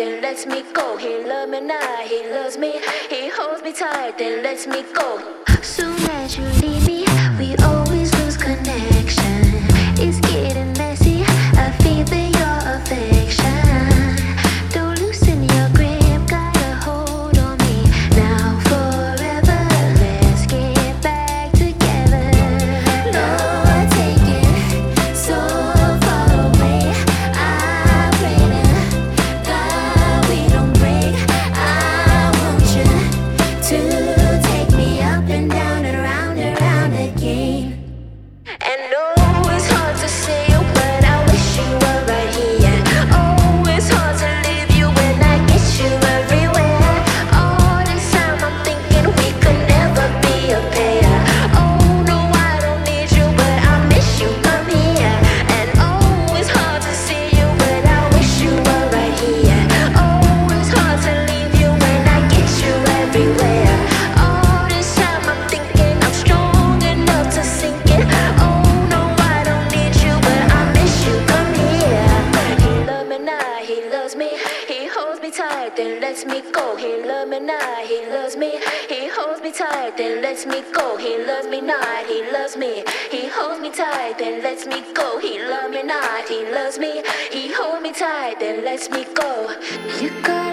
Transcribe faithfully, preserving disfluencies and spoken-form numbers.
then lets me go. He loves me not, he loves me. He holds me tight, then lets me go. Soon as you leave me, we always lose connection. It's getting messy, I feel that your affection. Don't loosen your grip, got a hold on me. Now forever, let's get back together. Lord, take it so far away. I pray to God we don't break. I want you to take me up and down and around and around again. And no, it's hard to say you, but I wish you were right here. Oh, it's hard to leave you when I get you everywhere. All this time I'm thinking we could never be a pair. Oh no, I don't need you, but I miss you, come here. And oh, it's hard to see you, but I wish you were right here. Oh, it's hard to leave you when I get you everywhere. All this time I'm thinking I'm strong enough to sink it. Oh no, I don't need you, but I miss you, come here. He loves me not, he loves me. He holds me tight, then lets me go. He loves me not, he loves me. He holds me tight, then lets me go. He loves me not, he loves me. He holds me tight, then lets me go. He loves me not, he loves me. He holds me tight, then lets me go. You got